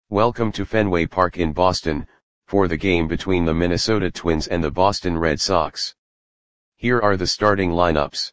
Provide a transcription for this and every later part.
Welcome to Fenway Park in Boston, for the game between the Minnesota Twins and the Boston Red Sox. Here are the starting lineups.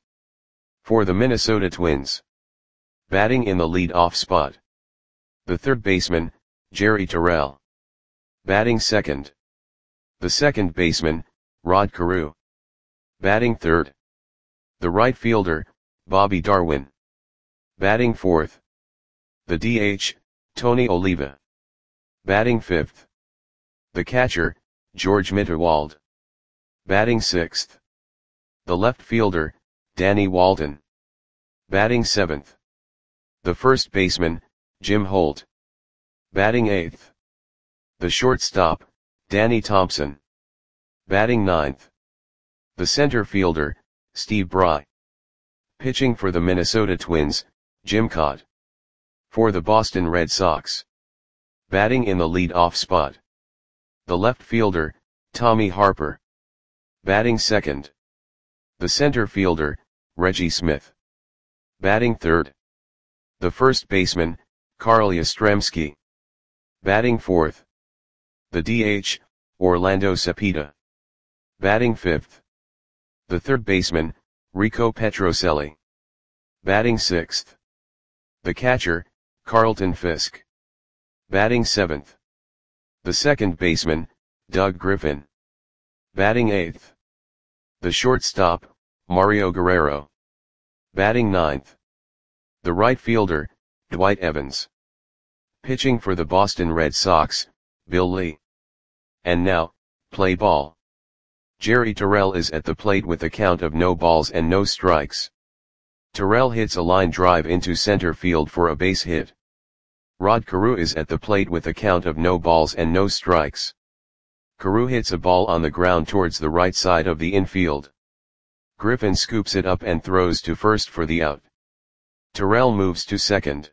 For the Minnesota Twins. Batting in the lead-off spot. The third baseman, Jerry Terrell. Batting second. The second baseman, Rod Carew. Batting third. The right fielder, Bobby Darwin. Batting fourth. The DH, Tony Oliva. Batting fifth. The catcher, George Mitterwald. Batting sixth. The left fielder, Danny Walton. Batting seventh. The first baseman, Jim Holt. Batting eighth. The shortstop, Danny Thompson. Batting ninth. The center fielder, Steve Bry. Pitching for the Minnesota Twins, Jim Kaat. For the Boston Red Sox. Batting in the lead-off spot. The left fielder, Tommy Harper. Batting second. The center fielder, Reggie Smith. Batting third. The first baseman, Carl Yastrzemski. Batting fourth. The DH, Orlando Cepeda. Batting fifth. The third baseman, Rico Petrocelli. Batting sixth. The catcher, Carlton Fisk. Batting seventh. The second baseman, Doug Griffin. Batting eighth. The shortstop, Mario Guerrero. Batting ninth. The right fielder, Dwight Evans. Pitching for the Boston Red Sox, Bill Lee. And now, play ball. Jerry Terrell is at the plate with a count of no balls and no strikes. Terrell hits a line drive into center field for a base hit. Rod Carew is at the plate with a count of no balls and no strikes. Carew hits a ball on the ground towards the right side of the infield. Griffin scoops it up and throws to first for the out. Terrell moves to second.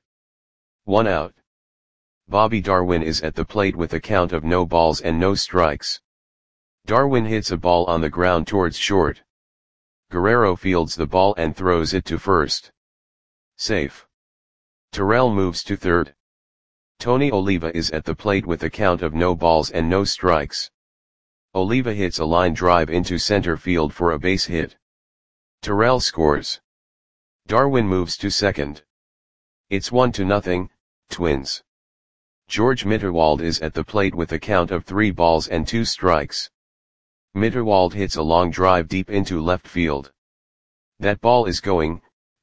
1 out. Bobby Darwin is at the plate with a count of no balls and no strikes. Darwin hits a ball on the ground towards short. Guerrero fields the ball and throws it to first. Safe. Terrell moves to third. Tony Oliva is at the plate with a count of no balls and no strikes. Oliva hits a line drive into center field for a base hit. Terrell scores. Darwin moves to second. It's 1-0, Twins. George Mitterwald is at the plate with a count of 3 balls and 2 strikes. Mitterwald hits a long drive deep into left field. That ball is gone.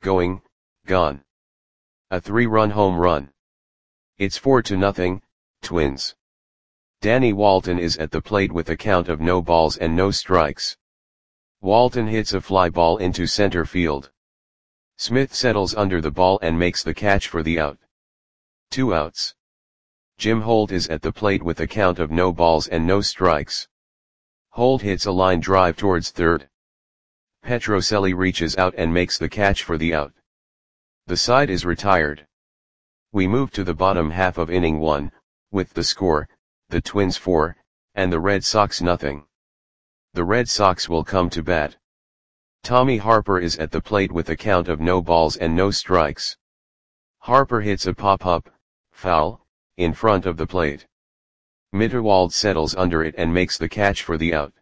A 3-run home run. It's 4-0, Twins. Danny Walton is at the plate with a count of no balls and no strikes. Walton hits a fly ball into center field. Smith settles under the ball and makes the catch for the out. 2 outs. Jim Holt is at the plate with a count of no balls and no strikes. Holt hits a line drive towards third. Petrocelli reaches out and makes the catch for the out. The side is retired. We move to the bottom half of inning 1, with the score, the Twins 4, and the Red Sox nothing. The Red Sox will come to bat. Tommy Harper is at the plate with a count of no balls and no strikes. Harper hits a pop-up, foul, in front of the plate. Mitterwald settles under it and makes the catch for the out.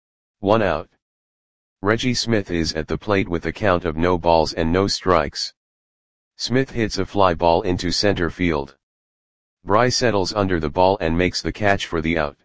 1 out. Reggie Smith is at the plate with a count of no balls and no strikes. Smith hits a fly ball into center field. Bry settles under the ball and makes the catch for the out.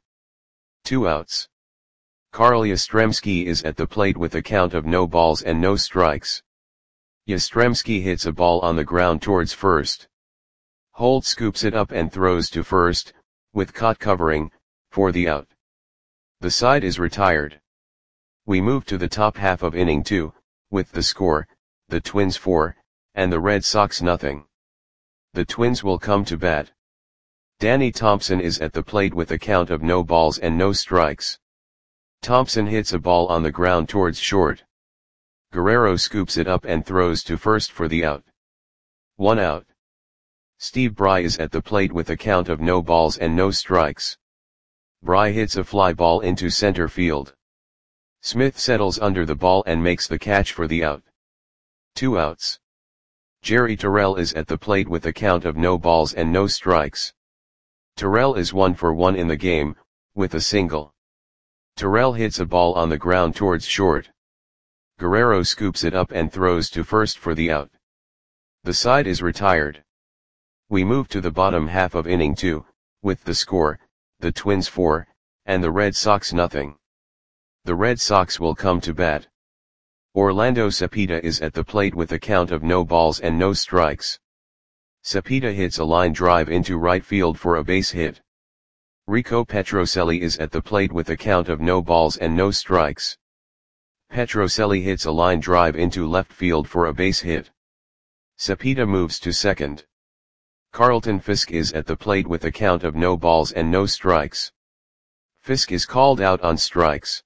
2 outs. Carl Yastrzemski is at the plate with a count of no balls and no strikes. Yastrzemski hits a ball on the ground towards first. Holt scoops it up and throws to first, with Kaat covering, for the out. The side is retired. We move to the top half of inning 2, with the score, the Twins 4, and the Red Sox nothing. The Twins will come to bat. Danny Thompson is at the plate with a count of no balls and no strikes. Thompson hits a ball on the ground towards short. Guerrero scoops it up and throws to first for the out. 1 out. Steve Bry is at the plate with a count of no balls and no strikes. Bry hits a fly ball into center field. Smith settles under the ball and makes the catch for the out. 2 outs. Jerry Terrell is at the plate with a count of no balls and no strikes. Terrell is 1 for 1 in the game, with a single. Terrell hits a ball on the ground towards short. Guerrero scoops it up and throws to first for the out. The side is retired. We move to the bottom half of inning 2, with the score, the Twins 4, and the Red Sox nothing. The Red Sox will come to bat. Orlando Cepeda is at the plate with a count of no balls and no strikes. Cepeda hits a line drive into right field for a base hit. Rico Petrocelli is at the plate with a count of no balls and no strikes. Petrocelli hits a line drive into left field for a base hit. Cepeda moves to second. Carlton Fisk is at the plate with a count of no balls and no strikes. Fisk is called out on strikes.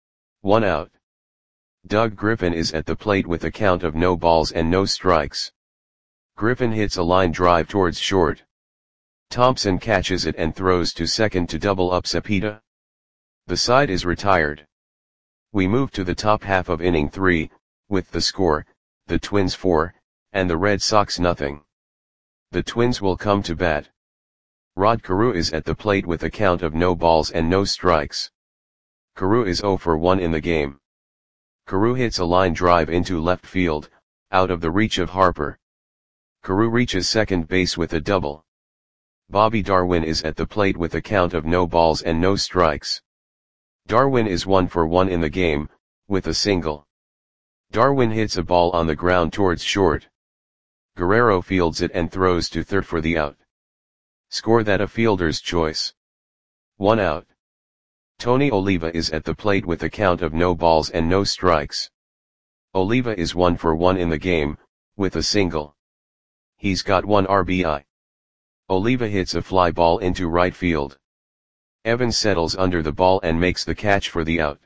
1 out. Doug Griffin is at the plate with a count of no balls and no strikes. Griffin hits a line drive towards short. Thompson catches it and throws to second to double up Cepeda. The side is retired. We move to the top half of inning 3, with the score, the Twins 4, and the Red Sox nothing. The Twins will come to bat. Rod Carew is at the plate with a count of no balls and no strikes. Carew is 0 for 1 in the game. Carew hits a line drive into left field, out of the reach of Harper. Carew reaches second base with a double. Bobby Darwin is at the plate with a count of no balls and no strikes. Darwin is 1 for 1 in the game, with a single. Darwin hits a ball on the ground towards short. Guerrero fields it and throws to third for the out. Score that a fielder's choice. 1 out. Tony Oliva is at the plate with a count of no balls and no strikes. Oliva is 1 for 1 in the game, with a single. He's got 1 RBI. Oliva hits a fly ball into right field. Evans settles under the ball and makes the catch for the out.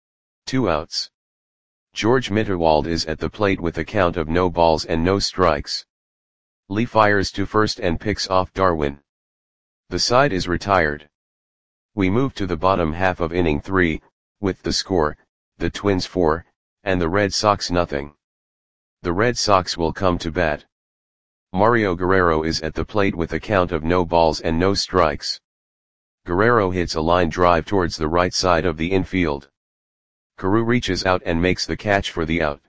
2 outs. George Mitterwald is at the plate with a count of no balls and no strikes. Lee fires to first and picks off Darwin. The side is retired. We move to the bottom half of inning 3, with the score, the Twins 4, and the Red Sox nothing. The Red Sox will come to bat. Mario Guerrero is at the plate with a count of no balls and no strikes. Guerrero hits a line drive towards the right side of the infield. Carew reaches out and makes the catch for the out.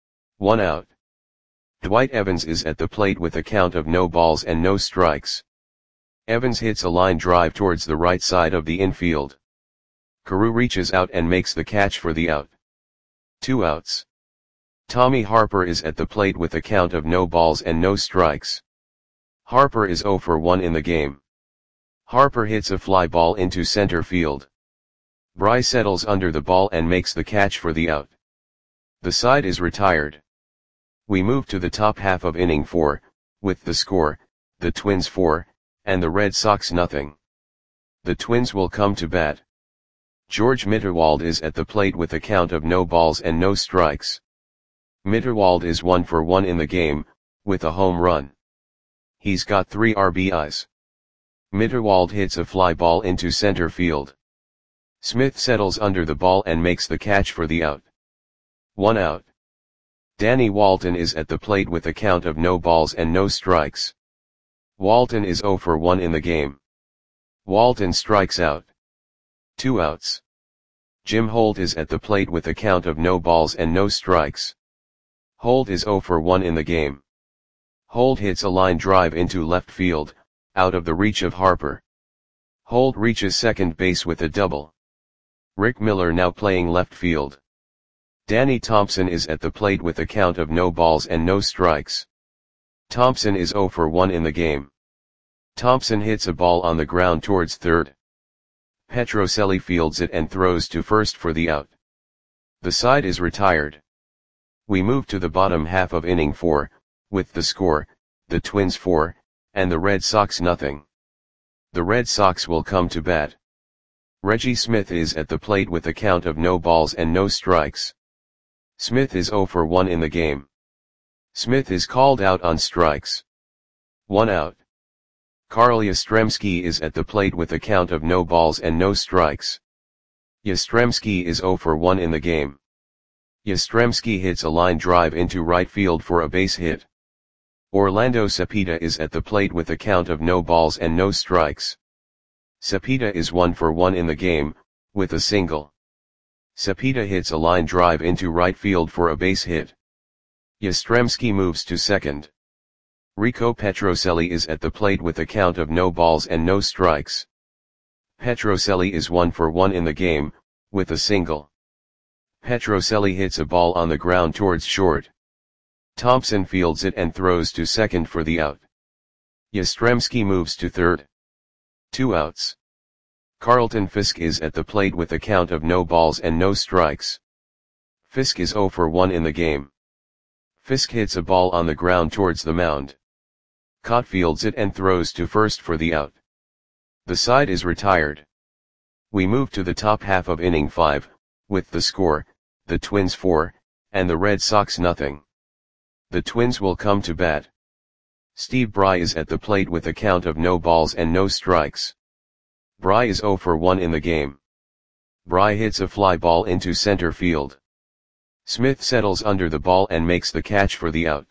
1 out. Dwight Evans is at the plate with a count of no balls and no strikes. Evans hits a line drive towards the right side of the infield. Carew reaches out and makes the catch for the out. 2 outs. Tommy Harper is at the plate with a count of no balls and no strikes. Harper is 0 for 1 in the game. Harper hits a fly ball into center field. Bryce settles under the ball and makes the catch for the out. The side is retired. We move to the top half of inning 4, with the score, the Twins 4, and the Red Sox nothing. The Twins will come to bat. George Mitterwald is at the plate with a count of no balls and no strikes. Mitterwald is 1 for 1 in the game, with a home run. He's got 3 RBIs. Mitterwald hits a fly ball into center field. Smith settles under the ball and makes the catch for the out. 1 out. Danny Walton is at the plate with a count of no balls and no strikes. Walton is 0 for 1 in the game. Walton strikes out. 2 outs. Jim Holt is at the plate with a count of no balls and no strikes. Holt is 0 for 1 in the game. Holt hits a line drive into left field, out of the reach of Harper. Holt reaches second base with a double. Rick Miller now playing left field. Danny Thompson is at the plate with a count of no balls and no strikes. Thompson is 0 for 1 in the game. Thompson hits a ball on the ground towards third. Petrocelli fields it and throws to first for the out. The side is retired. We move to the bottom half of inning 4, with the score, the Twins 4, and the Red Sox nothing. The Red Sox will come to bat. Reggie Smith is at the plate with a count of no balls and no strikes. Smith is 0 for 1 in the game. Smith is called out on strikes. 1 out. Carl Yastrzemski is at the plate with a count of no balls and no strikes. Yastrzemski is 0 for 1 in the game. Yastrzemski hits a line drive into right field for a base hit. Orlando Cepeda is at the plate with a count of no balls and no strikes. Cepeda is 1 for 1 in the game, with a single. Cepeda hits a line drive into right field for a base hit. Yastrzemski moves to second. Rico Petrocelli is at the plate with a count of no balls and no strikes. Petrocelli is 1 for 1 in the game, with a single. Petrocelli hits a ball on the ground towards short. Thompson fields it and throws to second for the out. Yastrzemski moves to third. 2 outs. Carlton Fisk is at the plate with a count of no balls and no strikes. Fisk is 0 for 1 in the game. Fisk hits a ball on the ground towards the mound. Cott fields it and throws to first for the out. The side is retired. We move to the top half of inning 5, with the score, the Twins 4, and the Red Sox nothing. The Twins will come to bat. Steve Bry is at the plate with a count of no balls and no strikes. Bry is 0 for 1 in the game. Bry hits a fly ball into center field. Smith settles under the ball and makes the catch for the out.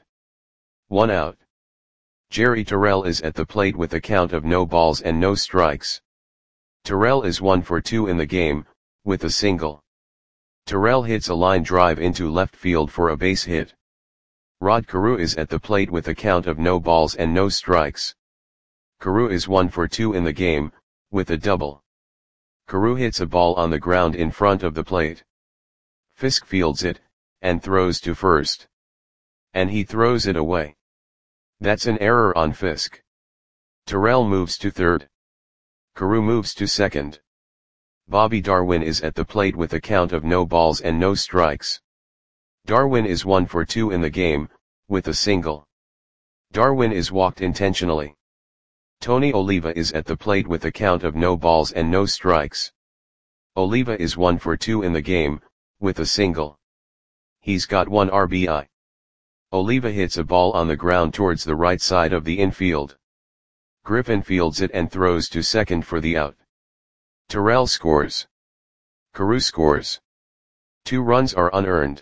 1 out. Jerry Terrell is at the plate with a count of no balls and no strikes. Terrell is 1 for 2 in the game, with a single. Terrell hits a line drive into left field for a base hit. Rod Carew is at the plate with a count of no balls and no strikes. Carew is 1 for 2 in the game, with a double. Carew hits a ball on the ground in front of the plate. Fisk fields it, and throws to first. And he throws it away. That's an error on Fisk. Terrell moves to third. Carew moves to second. Bobby Darwin is at the plate with a count of no balls and no strikes. Darwin is 1 for 2 in the game, with a single. Darwin is walked intentionally. Tony Oliva is at the plate with a count of no balls and no strikes. Oliva is 1 for 2 in the game, with a single. He's got 1 RBI. Oliva hits a ball on the ground towards the right side of the infield. Griffin fields it and throws to second for the out. Terrell scores. Carew scores. 2 runs are unearned.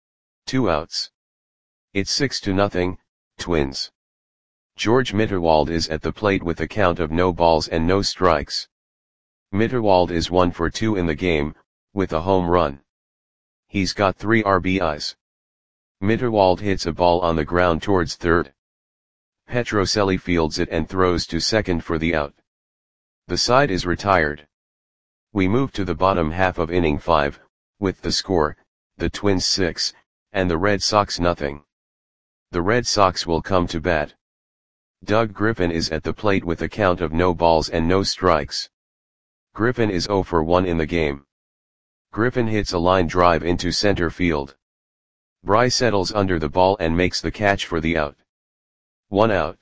2 outs. It's 6-0, Twins. George Mitterwald is at the plate with a count of no balls and no strikes. Mitterwald is 1 for 2 in the game, with a home run. He's got 3 RBIs. Mitterwald hits a ball on the ground towards third. Petrocelli fields it and throws to second for the out. The side is retired. We move to the bottom half of inning 5, with the score, the Twins 6, and the Red Sox nothing. The Red Sox will come to bat. Doug Griffin is at the plate with a count of no balls and no strikes. Griffin is 0 for 1 in the game. Griffin hits a line drive into center field. Bry settles under the ball and makes the catch for the out. 1 out.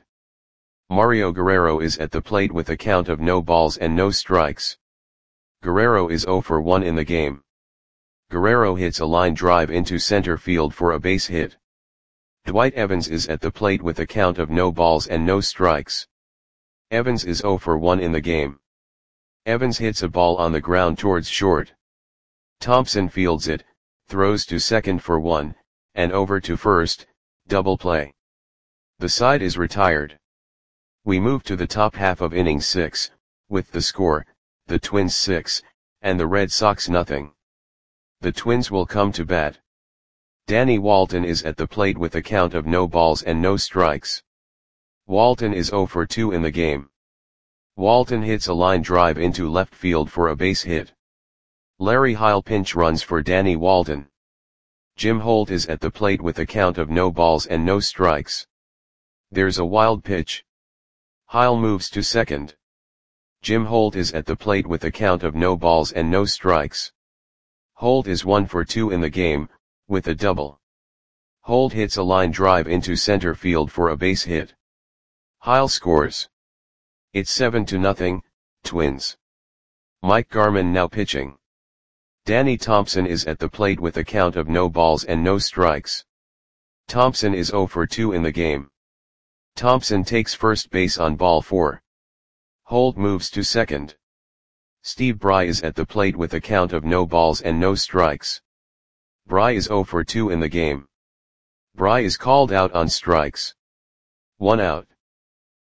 Mario Guerrero is at the plate with a count of no balls and no strikes. Guerrero is 0 for 1 in the game. Guerrero hits a line drive into center field for a base hit. Dwight Evans is at the plate with a count of no balls and no strikes. Evans is 0 for 1 in the game. Evans hits a ball on the ground towards short. Thompson fields it, throws to second for 1, and over to first, double play. The side is retired. We move to the top half of inning 6, with the score, the Twins 6, and the Red Sox nothing. The Twins will come to bat. Danny Walton is at the plate with a count of no balls and no strikes. Walton is 0 for 2 in the game. Walton hits a line drive into left field for a base hit. Larry Heil pinch runs for Danny Walton. Jim Holt is at the plate with a count of no balls and no strikes. There's a wild pitch. Heil moves to second. Jim Holt is at the plate with a count of no balls and no strikes. Holt is 1 for 2 in the game, with a double. Holt hits a line drive into center field for a base hit. Heil scores. It's 7-0, Twins. Mike Garman now pitching. Danny Thompson is at the plate with a count of no balls and no strikes. Thompson is 0 for 2 in the game. Thompson takes first base on ball 4. Holt moves to second. Steve Bry is at the plate with a count of no balls and no strikes. Bry is 0 for 2 in the game. Bry is called out on strikes. 1 out.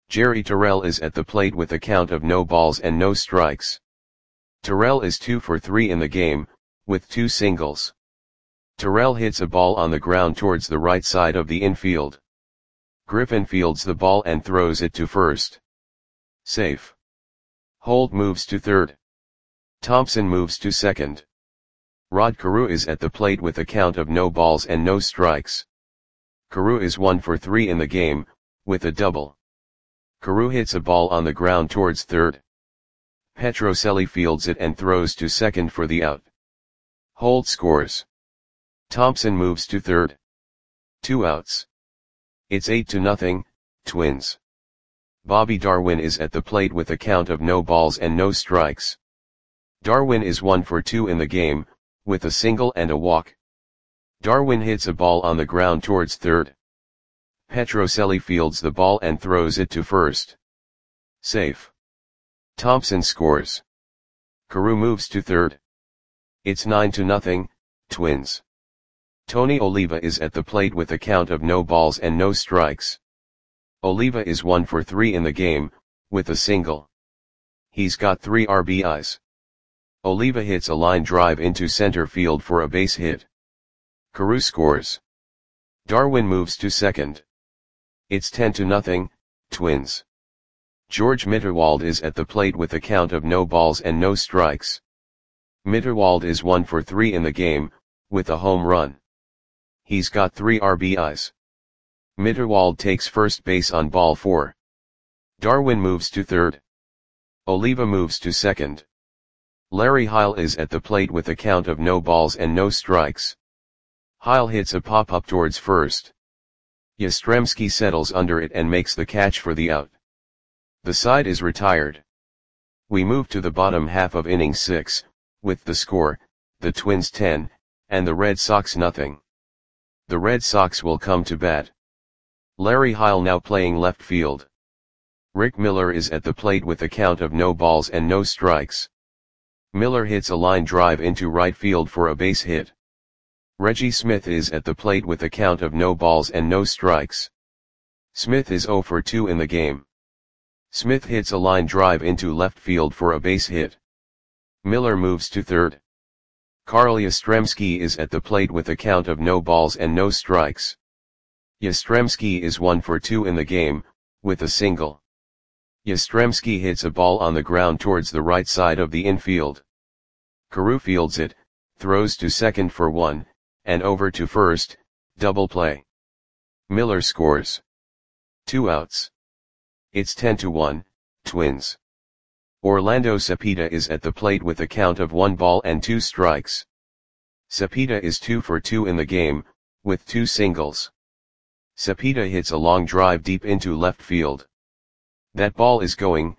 Jerry Terrell is at the plate with a count of no balls and no strikes. Terrell is 2 for 3 in the game, with 2 singles. Terrell hits a ball on the ground towards the right side of the infield. Griffin fields the ball and throws it to first. Safe. Holt moves to third. Thompson moves to second. Rod Carew is at the plate with a count of no balls and no strikes. Carew is 1 for 3 in the game, with a double. Carew hits a ball on the ground towards third. Petrocelli fields it and throws to second for the out. Holt scores. Thompson moves to third. 2 outs. It's 8-0, Twins. Bobby Darwin is at the plate with a count of no balls and no strikes. Darwin is 1 for 2 in the game, with a single and a walk. Darwin hits a ball on the ground towards third. Petrocelli fields the ball and throws it to first. Safe. Thompson scores. Carew moves to third. It's 9-0, Twins. Tony Oliva is at the plate with a count of no balls and no strikes. Oliva is 1 for 3 in the game, with a single. He's got 3 RBIs. Oliva hits a line drive into center field for a base hit. Carew scores. Darwin moves to second. It's 10-0, Twins. George Mitterwald is at the plate with a count of no balls and no strikes. Mitterwald is 1 for 3 in the game, with a home run. He's got 3 RBIs. Mitterwald takes first base on ball 4. Darwin moves to third. Oliva moves to second. Larry Heil is at the plate with a count of no balls and no strikes. Heil hits a pop-up towards first. Yastrzemski settles under it and makes the catch for the out. The side is retired. We move to the bottom half of inning 6, with the score, the Twins 10, and the Red Sox nothing. The Red Sox will come to bat. Larry Heil now playing left field. Rick Miller is at the plate with a count of no balls and no strikes. Miller hits a line drive into right field for a base hit. Reggie Smith is at the plate with a count of no balls and no strikes. Smith is 0 for 2 in the game. Smith hits a line drive into left field for a base hit. Miller moves to third. Carl Yastrzemski is at the plate with a count of no balls and no strikes. Yastrzemski is 1 for 2 in the game, with a single. Yastrzemski hits a ball on the ground towards the right side of the infield. Carew fields it, throws to second for 1, and over to first, double play. Miller scores. 2 outs. It's 10-1, Twins. Orlando Cepeda is at the plate with a count of 1 ball and 2 strikes. Cepeda is 2 for 2 in the game, with 2 singles. Cepeda hits a long drive deep into left field. That ball is gone.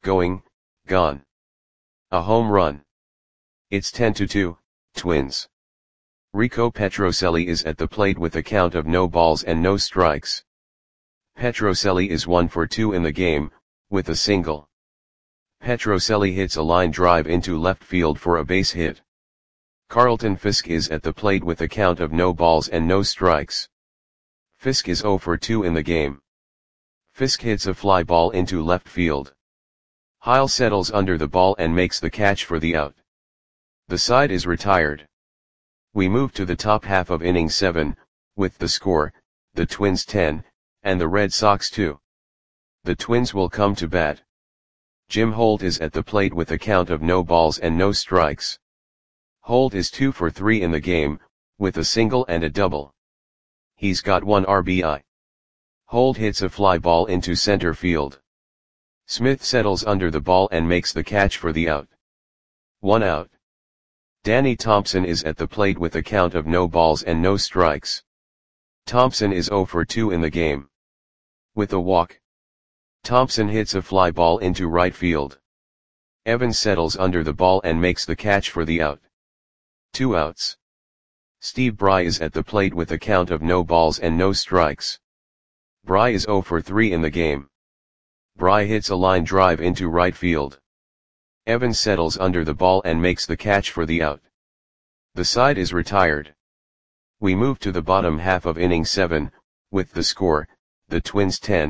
A home run. It's 10-2, Twins. Rico Petrocelli is at the plate with a count of no balls and no strikes. Petrocelli is 1 for 2 in the game, with a single. Petrocelli hits a line drive into left field for a base hit. Carlton Fisk is at the plate with a count of no balls and no strikes. Fisk is 0 for 2 in the game. Fisk hits a fly ball into left field. Heil settles under the ball and makes the catch for the out. The side is retired. We move to the top half of inning 7, with the score, the Twins 10, and the Red Sox 2. The Twins will come to bat. Jim Holt is at the plate with a count of no balls and no strikes. Holt is 2 for 3 in the game, with a single and a double. He's got 1 RBI. Holt hits a fly ball into center field. Smith settles under the ball and makes the catch for the out. 1 out. Danny Thompson is at the plate with a count of no balls and no strikes. Thompson is 0 for 2 in the game. With a walk. Thompson hits a fly ball into right field. Evans settles under the ball and makes the catch for the out. 2 outs. Steve Bry is at the plate with a count of no balls and no strikes. Bry is 0 for 3 in the game. Bry hits a line drive into right field. Evans settles under the ball and makes the catch for the out. The side is retired. We move to the bottom half of inning 7, with the score, the Twins 10,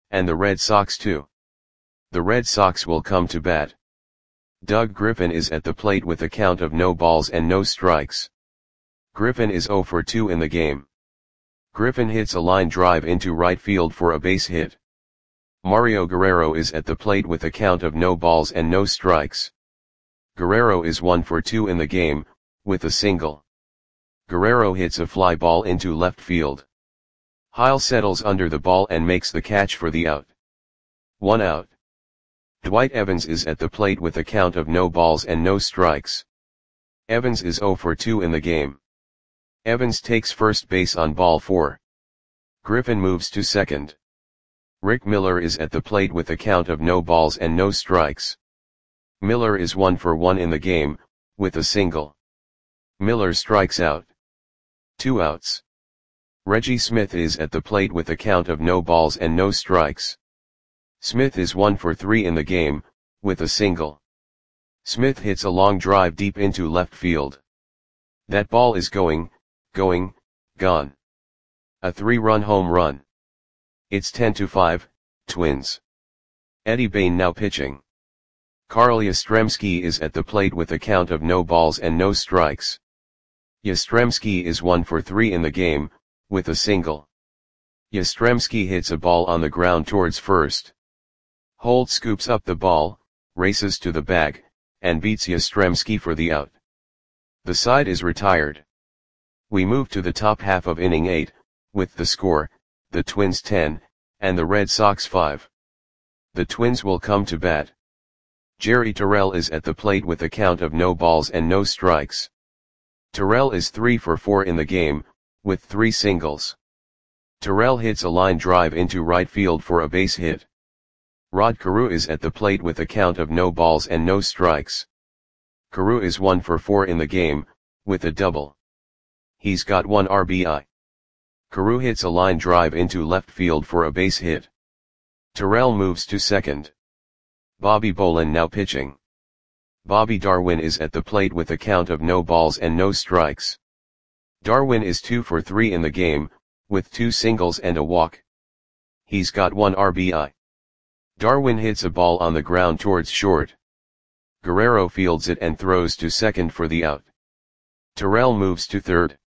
and the Red Sox too. The Red Sox will come to bat. Doug Griffin is at the plate with a count of no balls and no strikes. Griffin is 0 for 2 in the game. Griffin hits a line drive into right field for a base hit. Mario Guerrero is at the plate with a count of no balls and no strikes. Guerrero is 1 for 2 in the game, with a single. Guerrero hits a fly ball into left field. Heil settles under the ball and makes the catch for the out. 1 out. Dwight Evans is at the plate with a count of no balls and no strikes. Evans is 0 for 2 in the game. Evans takes first base on ball 4. Griffin moves to second. Rick Miller is at the plate with a count of no balls and no strikes. Miller is 1 for 1 in the game, with a single. Miller strikes out. 2 outs. Reggie Smith is at the plate with a count of no balls and no strikes. Smith is 1 for 3 in the game, with a single. Smith hits a long drive deep into left field. That ball is gone. A 3-run home run. It's 10-5, Twins. Eddie Bain now pitching. Carl Yastrzemski is at the plate with a count of no balls and no strikes. Yastrzemski is 1 for 3 in the game, with a single. Yastrzemski hits a ball on the ground towards first. Holt scoops up the ball, races to the bag, and beats Yastrzemski for the out. The side is retired. We move to the top half of inning 8, with the score, the Twins 10, and the Red Sox 5. The Twins will come to bat. Jerry Terrell is at the plate with a count of no balls and no strikes. Terrell is 3 for 4 in the game, with 3 singles. Terrell hits a line drive into right field for a base hit. Rod Carew is at the plate with a count of no balls and no strikes. Carew is 1 for 4 in the game, with a double. He's got 1 RBI. Carew hits a line drive into left field for a base hit. Terrell moves to second. Bobby Bolin now pitching. Bobby Darwin is at the plate with a count of no balls and no strikes. Darwin is 2 for 3 in the game, with 2 singles and a walk. He's got 1 RBI. Darwin hits a ball on the ground towards short. Guerrero fields it and throws to second for the out. Terrell moves to third.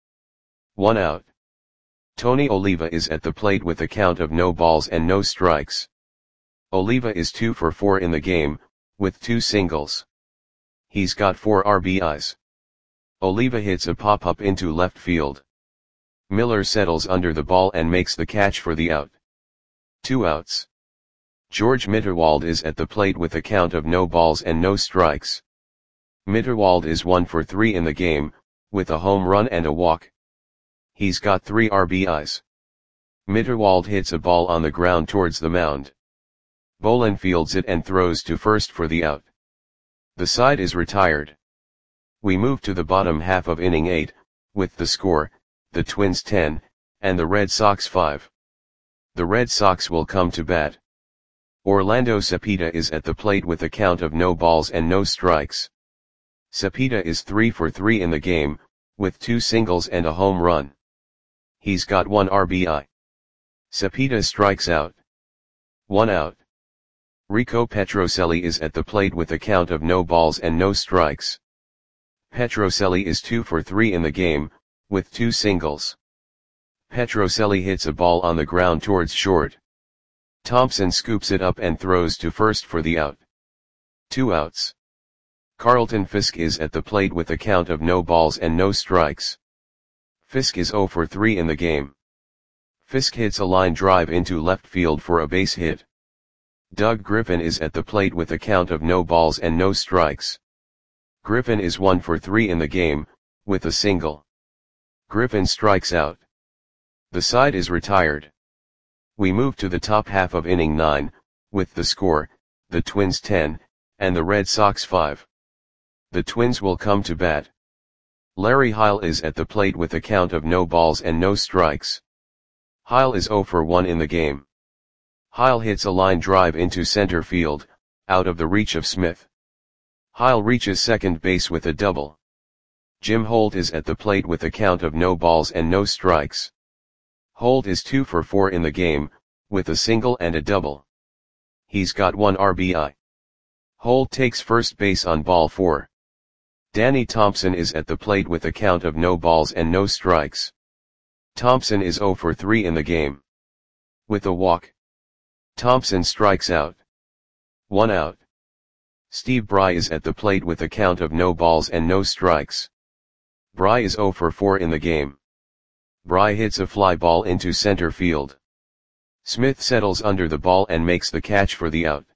1 out. Tony Oliva is at the plate with a count of no balls and no strikes. Oliva is 2 for 4 in the game, with 2 singles. He's got 4 RBIs. Oliva hits a pop-up into left field. Miller settles under the ball and makes the catch for the out. 2 outs. George Mitterwald is at the plate with a count of no balls and no strikes. Mitterwald is 1 for 3 in the game, with a home run and a walk. He's got 3 RBIs. Mitterwald hits a ball on the ground towards the mound. Bolin fields it and throws to first for the out. The side is retired. We move to the bottom half of inning 8, with the score, the Twins 10, and the Red Sox 5. The Red Sox will come to bat. Orlando Cepeda is at the plate with a count of no balls and no strikes. Cepeda is 3 for 3 in the game, with 2 singles and a home run. He's got 1 RBI. Cepeda strikes out. 1 out. Rico Petrocelli is at the plate with a count of no balls and no strikes. Petrocelli is 2 for 3 in the game, with 2 singles. Petrocelli hits a ball on the ground towards short. Thompson scoops it up and throws to first for the out. 2 outs. Carlton Fisk is at the plate with a count of no balls and no strikes. Fisk is 0 for 3 in the game. Fisk hits a line drive into left field for a base hit. Doug Griffin is at the plate with a count of no balls and no strikes. Griffin is 1 for 3 in the game, with a single. Griffin strikes out. The side is retired. We move to the top half of inning 9, with the score, the Twins 10, and the Red Sox 5. The Twins will come to bat. Larry Heil is at the plate with a count of no balls and no strikes. Heil is 0 for 1 in the game. Heil hits a line drive into center field, out of the reach of Smith. Heil reaches second base with a double. Jim Holt is at the plate with a count of no balls and no strikes. Holt is 2 for 4 in the game, with a single and a double. He's got 1 RBI. Holt takes first base on ball 4. Danny Thompson is at the plate with a count of no balls and no strikes. Thompson is 0 for 3 in the game. With a walk, Thompson strikes out. 1 out. Steve Bry is at the plate with a count of no balls and no strikes. Bry is 0 for 4 in the game. Bry hits a fly ball into center field. Smith settles under the ball and makes the catch for the out.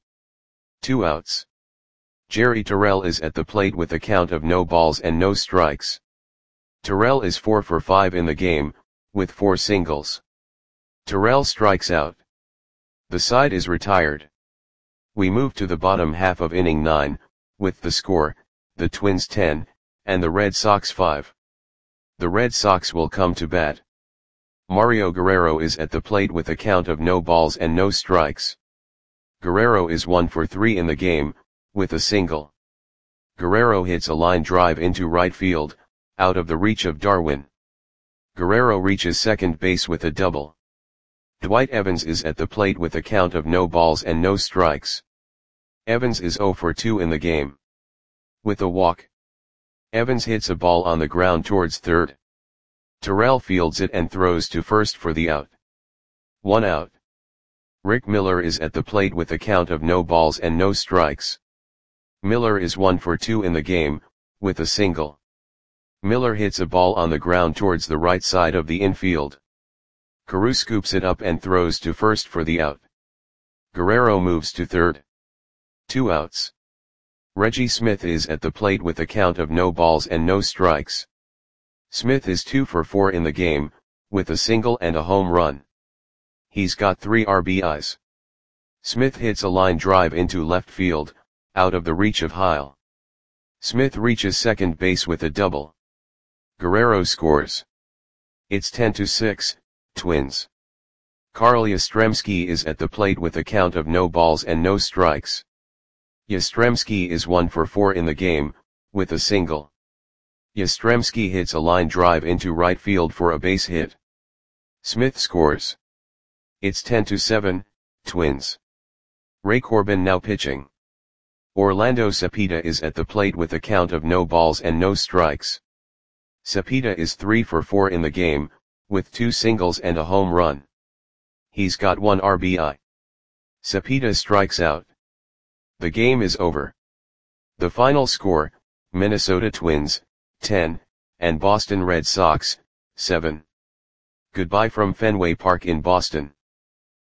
2 outs. Jerry Terrell is at the plate with a count of no balls and no strikes. Terrell is 4 for 5 in the game, with 4 singles. Terrell strikes out. The side is retired. We move to the bottom half of inning 9, with the score, the Twins 10, and the Red Sox 5. The Red Sox will come to bat. Mario Guerrero is at the plate with a count of no balls and no strikes. Guerrero is 1 for 3 in the game, with a single. Guerrero hits a line drive into right field, out of the reach of Darwin. Guerrero reaches second base with a double. Dwight Evans is at the plate with a count of no balls and no strikes. Evans is 0 for 2 in the game. With a walk, Evans hits a ball on the ground towards third. Terrell fields it and throws to first for the out. 1 out. Rick Miller is at the plate with a count of no balls and no strikes. Miller is 1 for 2 in the game, with a single. Miller hits a ball on the ground towards the right side of the infield. Carew scoops it up and throws to first for the out. Guerrero moves to third. 2 outs. Reggie Smith is at the plate with a count of no balls and no strikes. Smith is 2 for 4 in the game, with a single and a home run. He's got 3 RBIs. Smith hits a line drive into left field, out of the reach of Heil. Smith reaches second base with a double. Guerrero scores. It's 10-6, Twins. Carl Yastrzemski is at the plate with a count of no balls and no strikes. Yastrzemski is 1 for 4 in the game, with a single. Yastrzemski hits a line drive into right field for a base hit. Smith scores. It's 10-7, Twins. Ray Corbin now pitching. Orlando Cepeda is at the plate with a count of no balls and no strikes. Cepeda is 3 for 4 in the game, with 2 singles and a home run. He's got 1 RBI. Cepeda strikes out. The game is over. The final score, Minnesota Twins, 10, and Boston Red Sox, 7. Goodbye from Fenway Park in Boston.